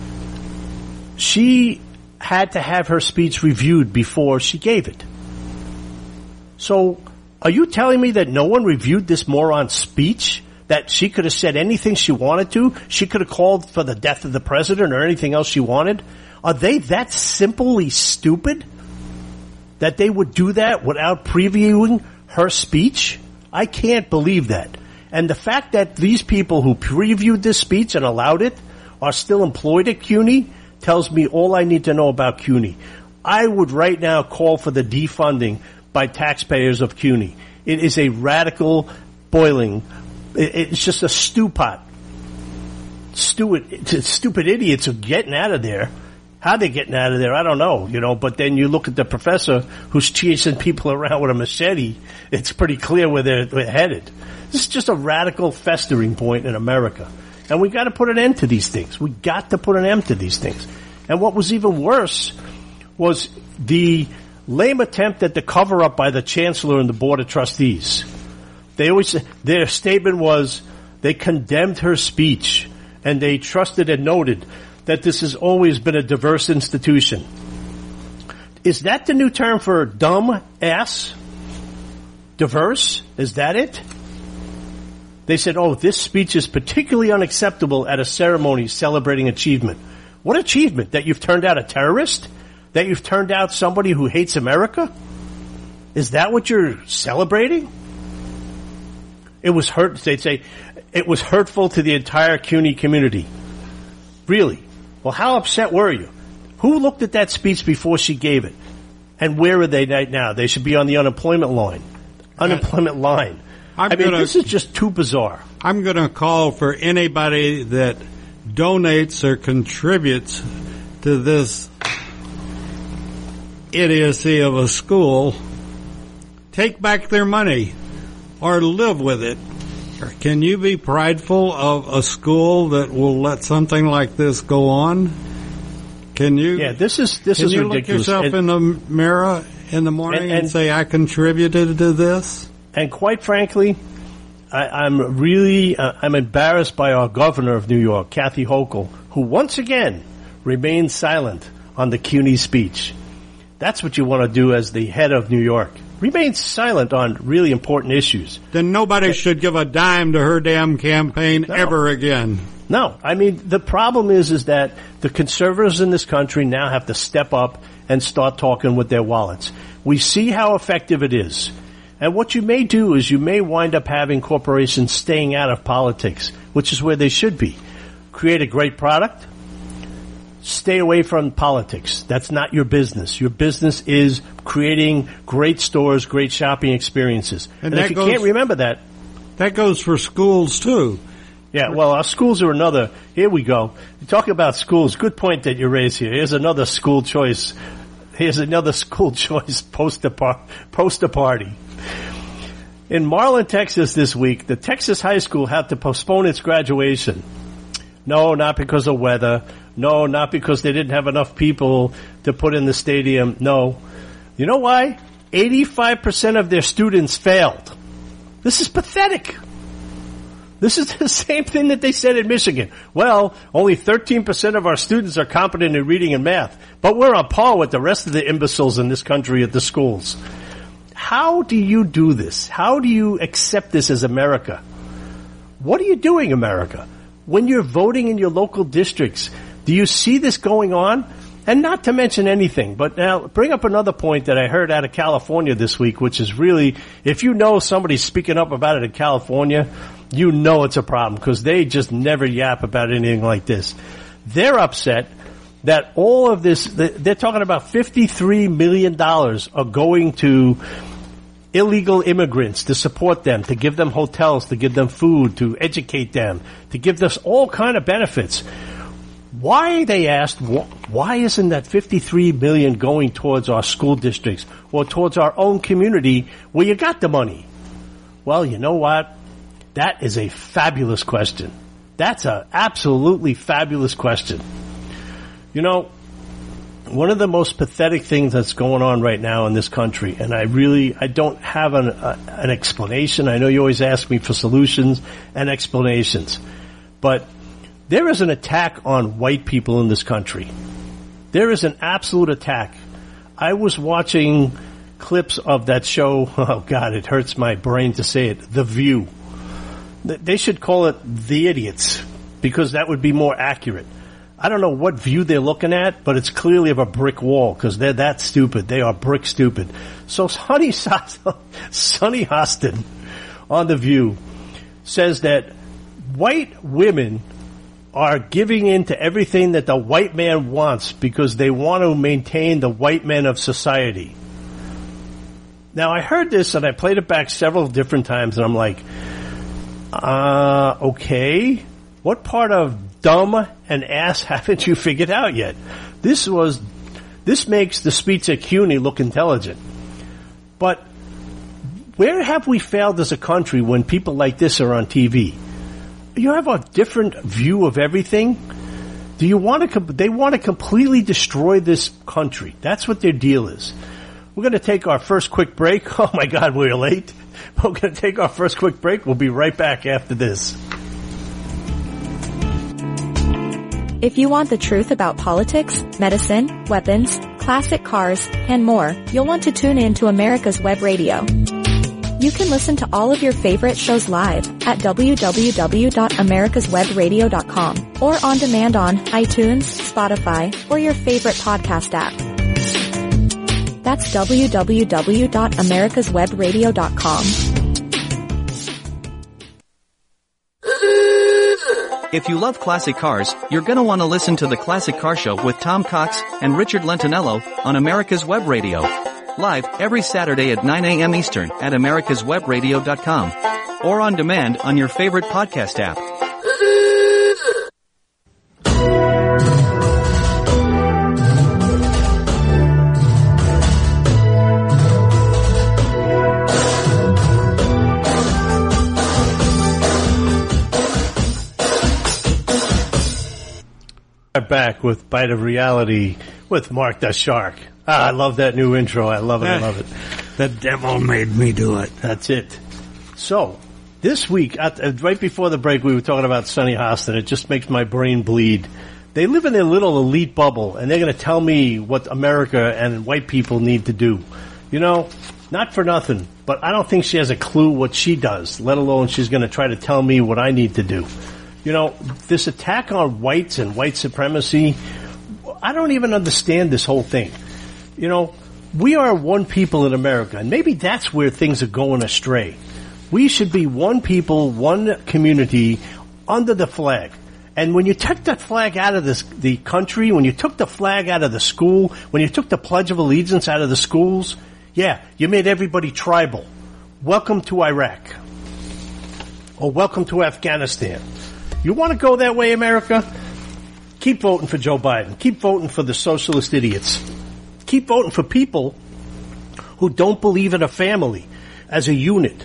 she had to have her speech reviewed before she gave it. So, are you telling me that no one reviewed this moron's speech? That she could have said anything she wanted to? She could have called for the death of the president or anything else she wanted? Are they that simply stupid that they would do that without previewing her speech? I can't believe that. And the fact that these people who previewed this speech and allowed it are still employed at CUNY tells me all I need to know about CUNY. I would right now call for the defunding by taxpayers of CUNY. It is a radical boiling. It's just a stew pot. Stupid, stupid idiots are getting out of there. How they getting out of there, I don't know, you know, but then you look at the professor who's chasing people around with a machete, it's pretty clear where they're, they're headed. This is just a radical festering point in America. And we got to put an end to these things. We got to put an end to these things. And what was even worse was the lame attempt at the cover-up by the chancellor and the board of trustees. They always, their statement was they condemned her speech and they trusted and noted that this has always been a diverse institution. Is that the new term for dumb ass? Diverse? Is that it? They said, oh, this speech is particularly unacceptable at a ceremony celebrating achievement. What achievement? That you've turned out a terrorist? That you've turned out somebody who hates America? Is that what you're celebrating? It was hurt. They'd say it was hurtful to the entire CUNY community. Really? Well, how upset were you? Who looked at that speech before she gave it? And where are they right now? They should be on the unemployment line. Unemployment line. I'm I mean, gonna, this is just too bizarre. I'm going to call for anybody that donates or contributes to this idiocy of a school, take back their money or live with it. Can you be prideful of a school that will let something like this go on? Can you? Yeah, this is this can is you ridiculous. Look yourself and, in the mirror in the morning and, and, and say, "I contributed to this." And quite frankly, I, I'm really uh, I'm embarrassed by our governor of New York, Kathy Hochul, who once again remained silent on the CUNY speech. That's what you want to do as the head of New York. Remain silent on really important issues. Then nobody should give a dime to her damn campaign no. ever again. No, I mean, the problem is, is that the conservatives in this country now have to step up and start talking with their wallets. We see how effective it is. And what you may do is you may wind up having corporations staying out of politics, which is where they should be. Create a great product. Stay away from politics. That's not your business. Your business is creating great stores, great shopping experiences. And, and if you goes, can't remember that... That goes for schools, too. Yeah, well, our schools are another... Here we go. You talk about schools. Good point that you raised here. Here's another school choice. Here's another school choice poster, par- poster party. In Marlin, Texas this week, the Texas high school had to postpone its graduation. No, not because of weather. No, not because they didn't have enough people to put in the stadium. No. You know why? eighty-five percent of their students failed. This is pathetic. This is the same thing that they said in Michigan. Well, only thirteen percent of our students are competent in reading and math, but we're on par with the rest of the imbeciles in this country at the schools. How do you do this? How do you accept this as America? What are you doing, America? When you're voting in your local districts, do you see this going on? And not to mention anything, but now bring up another point that I heard out of California this week, which is really, if you know somebody's speaking up about it in California, you know it's a problem because they just never yap about anything like this. They're upset that all of this, they're talking about fifty-three million dollars are going to illegal immigrants to support them, to give them hotels, to give them food, to educate them, to give us all kind of benefits. Why, they asked, why isn't that fifty-three million dollars going towards our school districts or towards our own community where you got the money? Well, you know what? That is a fabulous question. That's an absolutely fabulous question. You know, one of the most pathetic things that's going on right now in this country, and I really, I don't have an, uh, an explanation. I know you always ask me for solutions and explanations, but there is an attack on white people in this country. There is an absolute attack. I was watching clips of that show. Oh, God, it hurts my brain to say it. The View. They should call it The Idiots because that would be more accurate. I don't know what view they're looking at, but it's clearly of a brick wall because they're that stupid. They are brick stupid. So Sonny, Sonny Hostin on The View says that white women are giving in to everything that the white man wants because they want to maintain the white men of society. Now, I heard this and I played it back several different times and I'm like, uh, okay, what part of dumb and ass haven't you figured out yet? This was, this makes the speech at CUNY look intelligent. But where have we failed as a country when people like this are on T V? You have a different view of everything. Do you want to, they want to completely destroy this country. That's what their deal is. We're going to take our first quick break. Oh my God, we're late. We're going to take our first quick break. We'll be right back after this. If you want the truth about politics, medicine, weapons, classic cars, and more, you'll want to tune in to America's Web Radio. You can listen to all of your favorite shows live at w w w dot americas web radio dot com or on demand on iTunes, Spotify, or your favorite podcast app. That's w w w dot americas web radio dot com. If you love classic cars, you're gonna want to listen to the Classic Car Show with Tom Cox and Richard Lentinello on America's Web Radio. Live every Saturday at nine a.m. Eastern at americas web radio dot com. Or on demand on your favorite podcast app. Back with Bite of Reality with Mark the Shark. Ah, I love that new intro. I love it. I love it. The devil made me do it. That's it. So, this week, at, right before the break, we were talking about Sonny Hostin. It just makes my brain bleed. They live in their little elite bubble, and they're going to tell me what America and white people need to do. You know, not for nothing, but I don't think she has a clue what she does, let alone she's going to try to tell me what I need to do. You know, this attack on whites and white supremacy, I don't even understand this whole thing. You know, we are one people in America, and maybe that's where things are going astray. We should be one people, one community, under the flag. And when you took that flag out of this, the country, when you took the flag out of the school, when you took the Pledge of Allegiance out of the schools, yeah, you made everybody tribal. Welcome to Iraq. Or welcome to Afghanistan. You want to go that way, America? Keep voting for Joe Biden. Keep voting for the socialist idiots. Keep voting for people who don't believe in a family as a unit.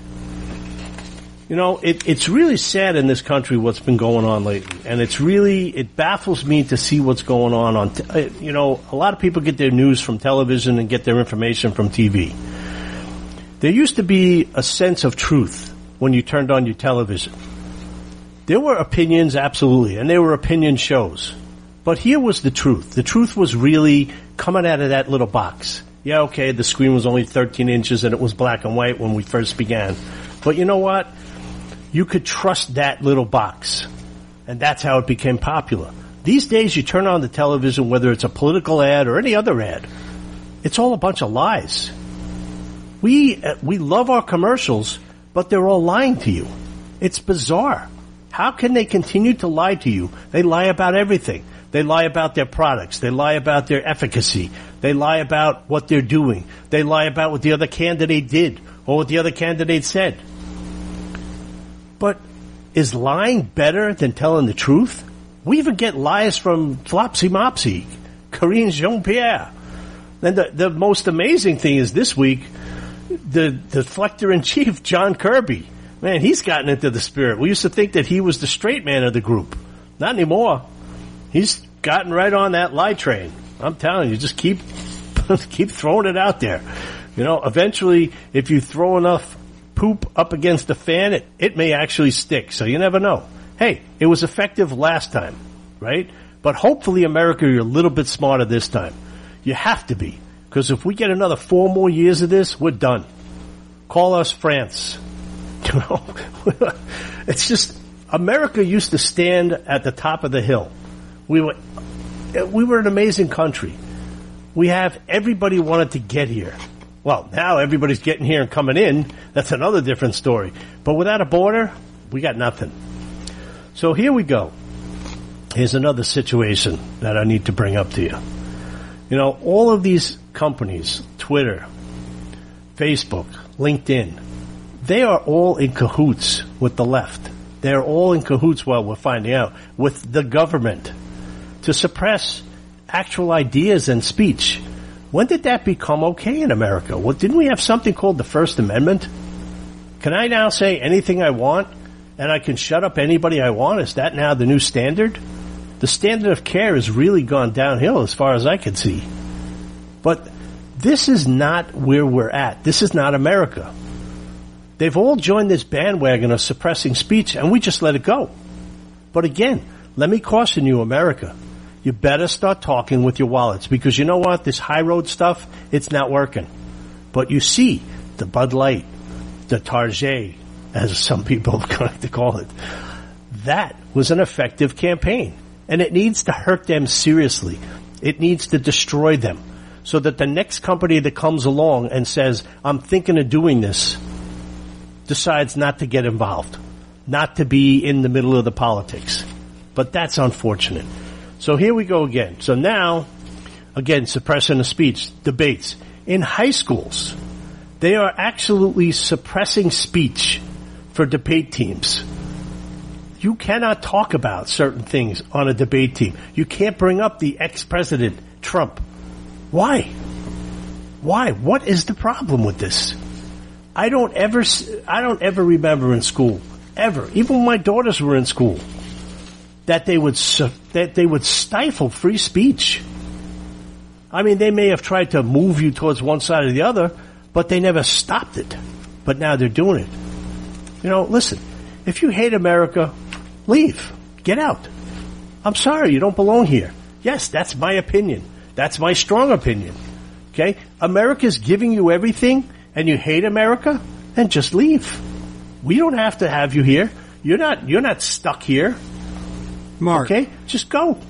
You know, it, it's really sad in this country what's been going on lately. And it's really, it baffles me to see what's going on on, t- you know, a lot of people get their news from television and get their information from T V. There used to be a sense of truth when you turned on your television. There were opinions, absolutely, and there were opinion shows. But here was the truth. The truth was really coming out of that little box. Yeah, okay, the screen was only thirteen inches and it was black and white when we first began. But you know what? You could trust that little box. And that's how it became popular. These days you turn on the television, whether it's a political ad or any other ad, it's all a bunch of lies. We, uh, we love our commercials, but they're all lying to you. It's bizarre. How can they continue to lie to you? They lie about everything. They lie about their products. They lie about their efficacy. They lie about what they're doing. They lie about what the other candidate did or what the other candidate said. But is lying better than telling the truth? We even get lies from Flopsy Mopsy, Karine Jean-Pierre. And the, the most amazing thing is this week, the deflector-in-chief, John Kirby. Man, he's gotten into the spirit. We used to think that he was the straight man of the group. Not anymore. He's gotten right on that lie train. I'm telling you, just keep keep throwing it out there. You know, eventually, if you throw enough poop up against the fan, it, it may actually stick. So you never know. Hey, it was effective last time, right? But hopefully, America, you're a little bit smarter this time. You have to be. Because if we get another four more years of this, we're done. Call us France. You know, it's just, America used to stand at the top of the hill. We were, we were an amazing country. We have, everybody wanted to get here. Well, now everybody's getting here and coming in. That's another different story. But without a border, we got nothing. So here we go. Here's another situation that I need to bring up to you. You know, all of these companies, Twitter, Facebook, LinkedIn, they are all in cahoots with the left. They're all in cahoots, well, we're finding out, with the government to suppress actual ideas and speech. When did that become okay in America? Well, didn't we have something called the First Amendment? Can I now say anything I want and I can shut up anybody I want? Is that now the new standard? The standard of care has really gone downhill as far as I can see. But this is not where we're at. This is not America. They've all joined this bandwagon of suppressing speech, and we just let it go. But again, let me caution you, America. You better start talking with your wallets, because you know what? This high road stuff, it's not working. But you see, the Bud Light, the Target, as some people like to call it, that was an effective campaign. And it needs to hurt them seriously. It needs to destroy them. so that the next company that comes along and says, I'm thinking of doing this, decides not to get involved, not to be in the middle of the politics. But that's unfortunate. So here we go again. So now, again, suppressing the speech, debates. In high schools, they are absolutely suppressing speech for debate teams. You cannot talk about certain things on a debate team. You can't bring up the ex-president, Trump. Why? Why? What is the problem with this? I don't ever, I don't ever remember in school, ever, even when my daughters were in school, that they would, that they would stifle free speech. I mean, they may have tried to move you towards one side or the other, but they never stopped it. But now they're doing it. You know, listen, if you hate America, leave. Get out. I'm sorry, you don't belong here. Yes, that's my opinion. That's my strong opinion. Okay? America's giving you everything, and you hate America, then just leave. We don't have to have you here. You're not, you're not stuck here. Mark. Okay? Just go.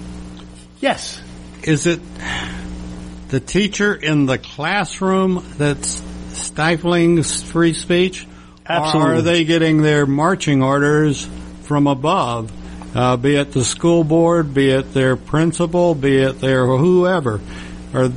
Yes. Is it the teacher in the classroom that's stifling free speech? Absolutely. Or are they getting their marching orders from above, uh, be it the school board, be it their principal, be it their whoever? Or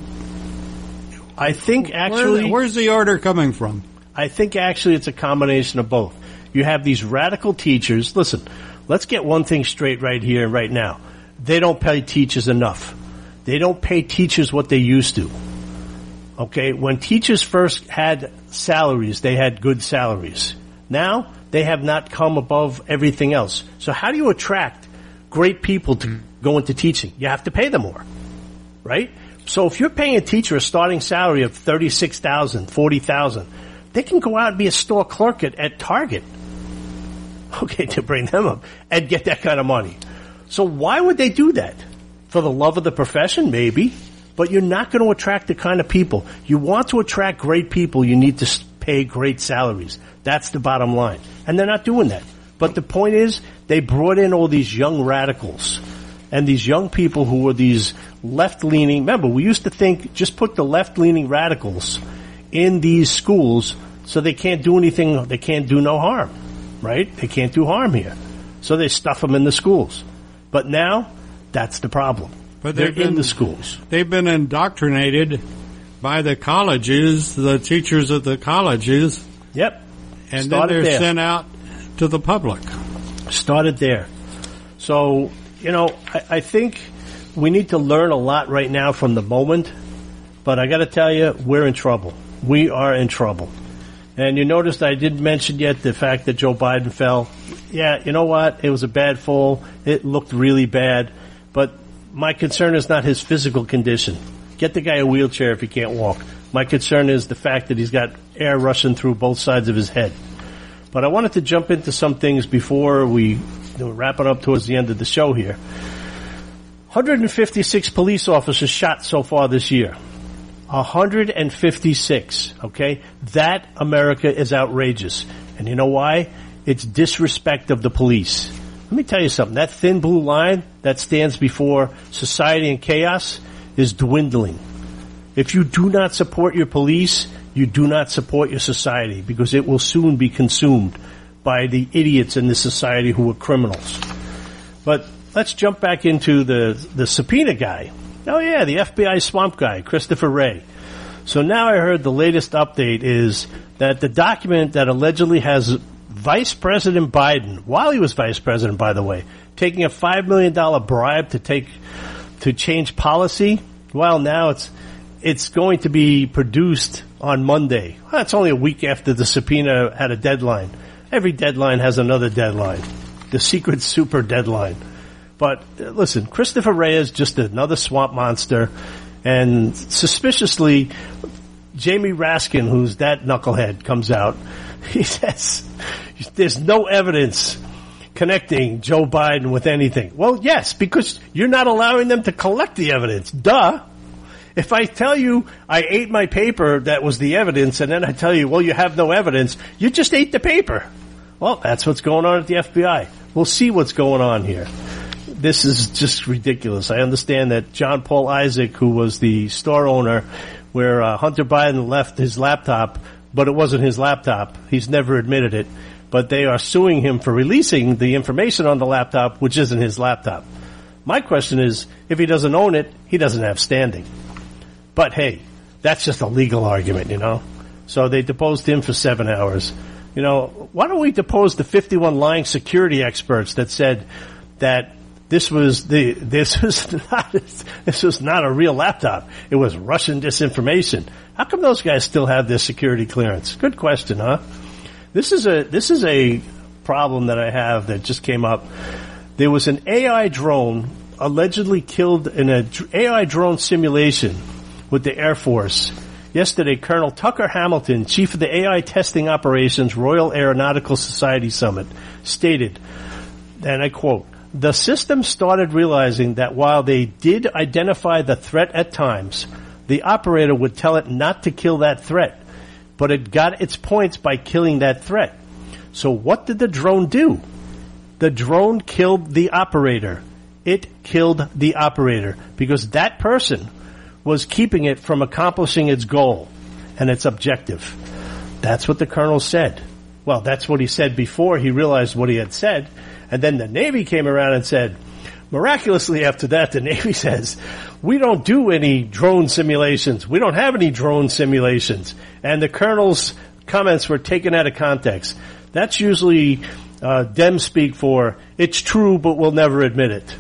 I think actually... Where, where's the order coming from? I think actually it's a combination of both. You have these radical teachers. Listen, let's get one thing straight right here and right now. They don't pay teachers enough. They don't pay teachers what they used to. Okay, when teachers first had salaries, they had good salaries. Now, they have not come above everything else. So how do you attract great people to go into teaching? You have to pay them more, right? So if you're paying a teacher a starting salary of thirty-six thousand dollars, forty thousand dollars, they can go out and be a store clerk at, at Target, okay, to bring them up and get that kind of money. So why would they do that? For the love of the profession, maybe. But you're not going to attract the kind of people. You want to attract great people, you need to pay great salaries. That's the bottom line. And they're not doing that. But the point is, they brought in all these young radicals and these young people who were these left-leaning. Remember, we used to think, just put the left-leaning radicals in these schools so they can't do anything, they can't do no harm, right? They can't do harm here. So they stuff them in the schools. But now, that's the problem. But they're been, in the schools. They've been indoctrinated by the colleges, the teachers at the colleges. Yep. And Started then they're there. sent out to the public. Started there. So, you know, I, I think we need to learn a lot right now from the moment. But I got to tell you, we're in trouble. We are in trouble. And you noticed I didn't mention yet the fact that Joe Biden fell. Yeah, you know what? It was a bad fall. It looked really bad. But my concern is not his physical condition. Get the guy a wheelchair if he can't walk. My concern is the fact that he's got air rushing through both sides of his head. But I wanted to jump into some things before we you know, wrap it up towards the end of the show here. one hundred fifty-six police officers shot so far this year. one hundred fifty-six, okay? That, America, is outrageous. And you know why? It's disrespect of the police. Let me tell you something. That thin blue line that stands before society and chaos is dwindling. If you do not support your police, you do not support your society, because it will soon be consumed by the idiots in this society who are criminals. But let's jump back into the, the subpoena guy. Oh yeah, the F B I swamp guy, Christopher Wray. So now I heard the latest update is that the document that allegedly has Vice President Biden, while he was Vice President, by the way, taking a five million dollars bribe to take, to change policy, well, now it's, it's going to be produced on Monday. Well, that's only a week after the subpoena had a deadline. Every deadline has another deadline. The secret super deadline. But uh, listen, Christopher Wray is just another swamp monster, and suspiciously, Jamie Raskin, who's that knucklehead, comes out. He says there's no evidence connecting Joe Biden with anything. Well, yes, because you're not allowing them to collect the evidence. Duh. If I tell you I ate my paper that was the evidence, and then I tell you, well, you have no evidence, you just ate the paper. Well, that's what's going on at the F B I. We'll see what's going on here. this is just ridiculous. I understand that John Paul Isaac, who was the store owner where uh, Hunter Biden left his laptop, but it wasn't his laptop. He's never admitted it. But they are suing him for releasing the information on the laptop, which isn't his laptop. My question is, if he doesn't own it, he doesn't have standing. But hey, that's just a legal argument, you know. So they deposed him for seven hours. You know, why don't we depose the fifty-one lying security experts that said that this was the this was not this was not a real laptop. It was Russian disinformation. How come those guys still have their security clearance? Good question, huh? This is a this is a problem that I have that just came up. There was an A I drone allegedly killed in an A I drone simulation with the Air Force. Yesterday, Colonel Tucker Hamilton, chief of the A I Testing Operations Royal Aeronautical Society Summit, stated, and I quote, "The system started realizing that while they did identify the threat at times, the operator would tell it not to kill that threat, but it got its points by killing that threat. So what did the drone do? The drone killed the operator. It killed the operator because that person was keeping it from accomplishing its goal and its objective." That's what the colonel said. Well, that's what he said before he realized what he had said. And then the Navy came around and said, miraculously after that, the Navy says, we don't do any drone simulations. We don't have any drone simulations. And the colonel's comments were taken out of context. That's usually uh, them speak for, it's true, but we'll never admit it.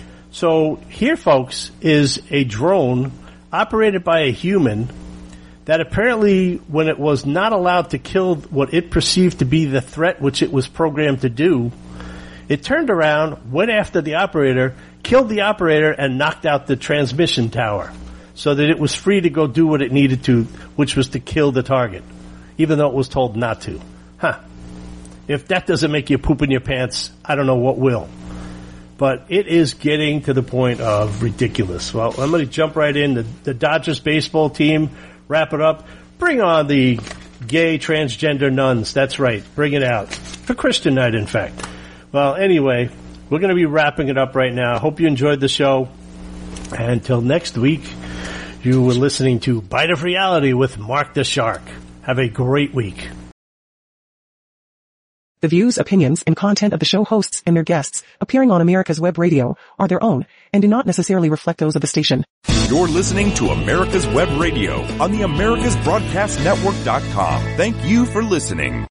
So here, folks, is a drone operated by a human that apparently, when it was not allowed to kill what it perceived to be the threat which it was programmed to do, it turned around, went after the operator, killed the operator, and knocked out the transmission tower so that it was free to go do what it needed to, which was to kill the target, even though it was told not to. Huh. If that doesn't make you poop in your pants, I don't know what will. But it is getting to the point of ridiculous. Well, I'm going to jump right in. The, the Dodgers baseball team, wrap it up. Bring on the gay transgender nuns. That's right. Bring it out. For Christian night, in fact. Well, anyway, we're going to be wrapping it up right now. Hope you enjoyed the show. And until next week, you were listening to Bite of Reality with Mark the Shark. Have a great week. The views, opinions, and content of the show hosts and their guests appearing on America's Web Radio are their own and do not necessarily reflect those of the station. You're listening to America's Web Radio on the Americas Broadcast Network dot com. Thank you for listening.